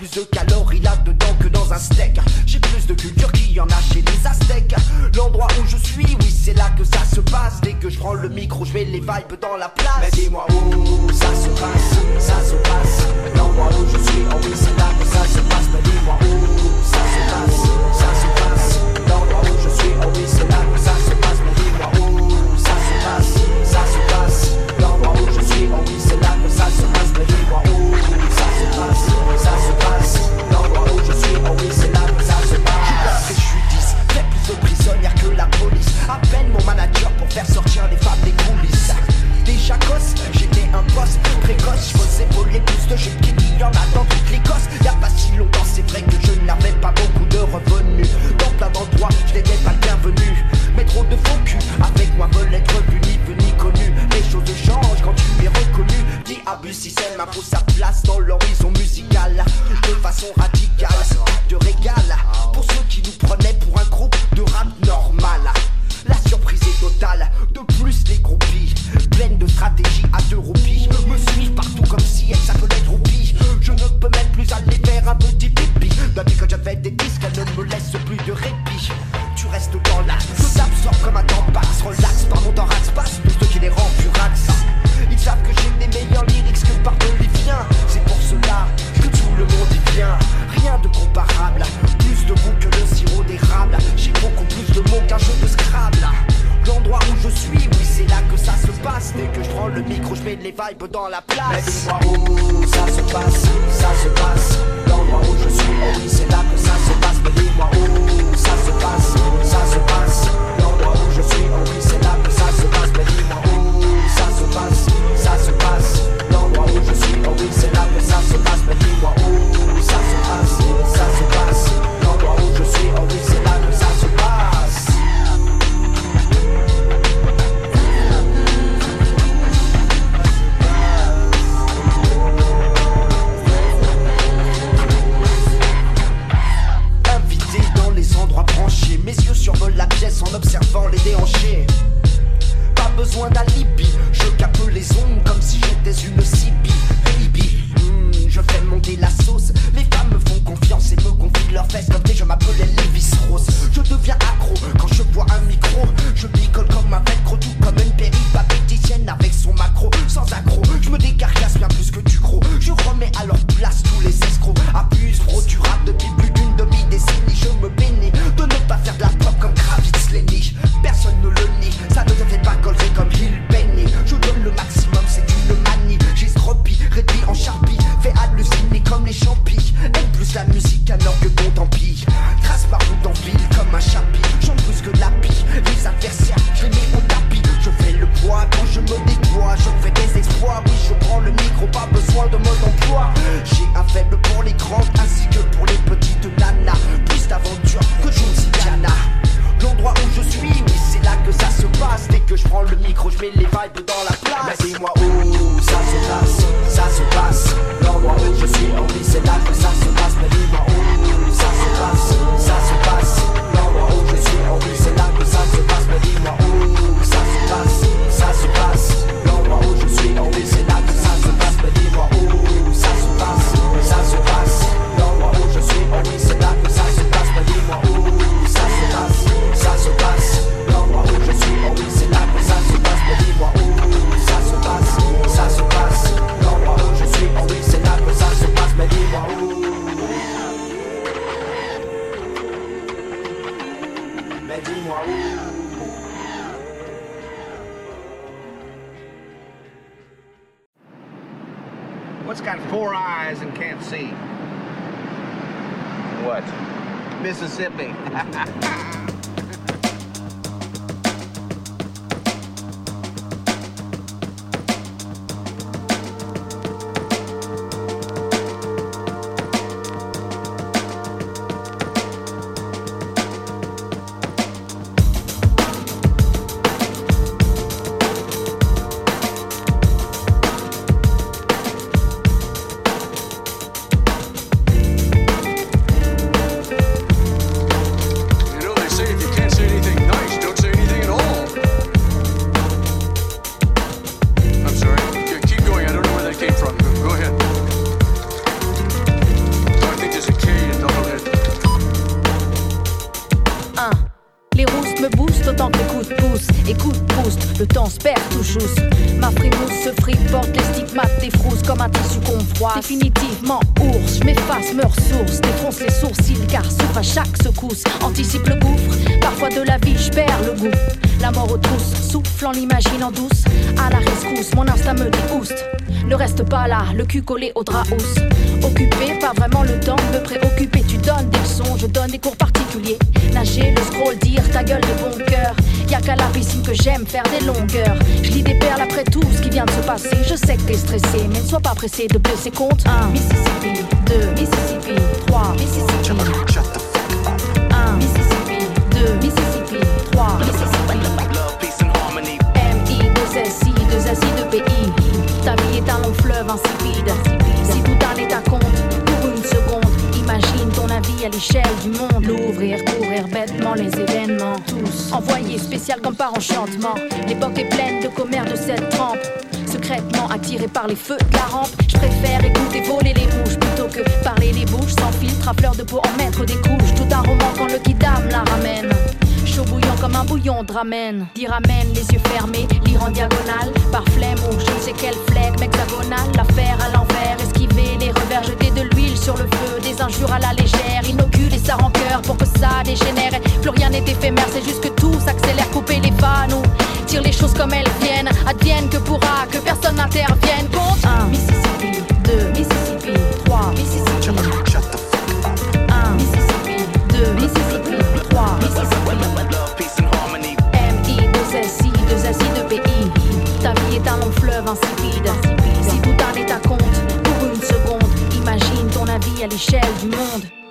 plus de calories là-dedans que dans un steak. J'ai plus de culture qu'il y en a chez les Aztèques. L'endroit où je suis, oui c'est là que ça se passe. Dès que je prends le micro, je mets les vibes dans la place. Mais dis-moi où ça se passe, ça se passe. L'endroit où je suis, oh oui c'est là que ça se passe. Mais dis-moi où ça se passe, ça se passe. L'endroit où je suis, oh oui c'est là que ça se passe. Mais dis-moi où ça se passe, ça se passe. L'endroit où je suis, oh oui c'est là que ça se passe. Mais dis-moi où ça se passe, ça se passe. L'endroit où je suis, oh oui c'est là que ça se passe. Je pense que je suis dix, fait plus de prisonnières que la police. Appelle mon manager pour faire sortir les femmes des coulisses. Déjà gosse, j'étais un boss précoce. Je faisais voler plus de jeux qu'il y en a dans toute l'Écosse. Y'a pas si longtemps, c'est vrai que je n'avais pas beaucoup de revenus. Dans plein d'endroits, je n'étais pas le bienvenu. Mais trop de faux cul, avec moi veulent être vus, ni vus ni connus. Les choses changent quand tu es reconnu. Dis abus si c'est ma sa place dans l'horizon musical. De façon radicale, de régal. Pour ceux qui nous prenaient pour un groupe de rap normal. La surprise est totale, de plus les groupies pleines de stratégies à deux roupies me suivent partout comme si elles s'appelaient groupies. Je ne peux même plus aller faire un petit pipi. Depuis que j'avais des disques, elles ne me laissent plus de répit. Tu restes dans l'axe, je t'absorbe comme un tampax. Relax, par mon temps rax passe, tout ce qui les rend furax. Ils savent que j'ai des meilleurs lyrics que par Bolivien. C'est pour cela que tout le monde y vient. Rien de comparable, plus de goût que le sirop d'érable. J'ai beaucoup plus de mots qu'un jeu de Scrabble. L'endroit où je suis, oui c'est là que ça se passe. Dès que je prends le micro, je mets les vibes dans la place. Mais dis-moi où ça se passe, ça se passe. L'endroit où je suis, oh oui c'est là que ça se passe. Mais dis-moi où ça se passe, ça se passe. L'endroit où je suis, oh oui c'est là que ça se passe. Mais dis-moi où ça se passe, ça se passe. L'endroit où je suis, oh oui c'est là que ça se passe. Mais dis-moi où ça se passe, ça se passe. L'endroit où je suis, oh oui c'est là que ça se passe. Endroits branchés, mes yeux survolent la pièce en observant les déhanchés. Pas besoin d'alibi, je capte les ondes comme si j'étais une C B. Baby, mm, je fais monter la sauce. Les femmes me font confiance et me confient leurs fesses comme si je m'appelais Lévis Rose. Je deviens accro quand je vois un micro. Je picole comme un velcro, tout comme une péripapéticienne avec son macro. Sans accro, je me décarcasse bien plus que du gros. Je remets à leur place tous les escrocs. Abuse, pro, tu rappes depuis plus d'une demi-décennie. Je me bénis de ne pas faire de la pop comme Kravitz Lenny. Personne ne le nie, ça ne te fait pas coller comme Hill Benny. Je donne le maximum, c'est une manie. J'ai scropi, réduit en charpie, fait halluciner comme les champis. Aime plus la musique alors que bon tant pis. Trace par route en ville comme un chapi. J'en plus que la pie, les adversaires, je les mets au tapis. Je fais le poids quand je me déploie, je fais des exploits. Oui, je prends le micro, pas besoin de mode d'emploi. J'ai un faible pour les grandes ainsi que pour les petites nanas. Plus d'aventure que Josiana. L'endroit où je suis, oui c'est là que ça se passe. Dès que je prends le micro, je mets les vibes dans la place. Mais dis-moi où ça se passe, ça se passe. L'endroit où je suis, oh oui c'est là que ça se passe. Mais dis-moi où ça se passe, ça se passe. L'endroit où je suis, oh oui c'est là que ça se passe. Mais dis-moi où ça se passe, ça se passe. L'endroit où je suis, oh oui c'est là que ça se passe. Mais dis-moi où ça se passe, ça se passe. L'endroit où je suis, oh oui c'est là que ça se passe. Mais dis-moi où ça se passe, ça se passe. L'endroit où je suis, oh oui c'est là que ça se passe. Mais dis-moi où ça se passe, ça se passe. L'endroit où je suis, oh oui c'est là que ça se passe. Mais dis-moi où. Mais dis-moi où. What's got four eyes and can't see? What? Mississippi. You know, they say coups de pouce, le temps se perd tout juste. Ma frimousse se friporte, les stigmates défrousent comme un tissu qu'on froisse. Définitivement ours, je m'efface, me ressource, défonce les sourcils car souffre à chaque secousse. Anticipe le gouffre, parfois de la vie je perds le goût. La mort aux trousses, souffle en l'imaginant douce. À la rescousse, mon instinct me dit oust. Ne reste pas là, le cul collé au drap housse. Occupé, pas vraiment le temps de me préoccuper. Tu donnes des leçons, je donne des cours particuliers. Nager, le scroll, dire ta gueule de bon cœur. Y'a qu'à la piscine que j'aime faire des longueurs. Je lis des perles après tout ce qui vient de se passer. Je sais que t'es stressé, mais ne sois pas pressé de blesser compte. un Mississippi, deux Mississippi, trois Mississippi, un Mississippi, deux Mississippi, trois Mississippi, M I deux S I deux S I deux P I. Ta vie est un long fleuve insipide. Si tout en est à compte, pour une seconde, imagine ton avis à l'échelle du monde. L'ouvrir, courir bêtement les événements. Tous envoyés spécial comme par enchantement. L'époque est pleine de commères de cette trempe. Secrètement attiré par les feux de la rampe, je préfère écouter voler les mouches plutôt que parler les bouches sans filtre à fleur de peau en mettre des couches. Tout un roman quand le kidam la ramène. Chaud bouillant comme un bouillon de ramen. D'y ramène les yeux fermés, lire en diagonale. Par flemme ou je ne sais quelle flegme hexagonale. L'affaire à l'envers, esquiver les revers. Jeter de l'huile sur le feu, des injures à la légère. Inoculer sa rancœur pour que ça dégénère. Plus rien n'est éphémère, c'est juste que tout s'accélère. Couper les vannes ou tire les choses comme elles viennent. Advienne que pourra, que personne n'intervienne. Compte un Mississippi, deux Mississippi, trois Mississippi, un Mississippi, deux Mississippi, trois Mississippi, M I deux S I deux S I deux P I. Ta vie est un long fleuve insipide. Si tout en est à compte, pour une seconde, imagine ton avis à l'échelle du monde.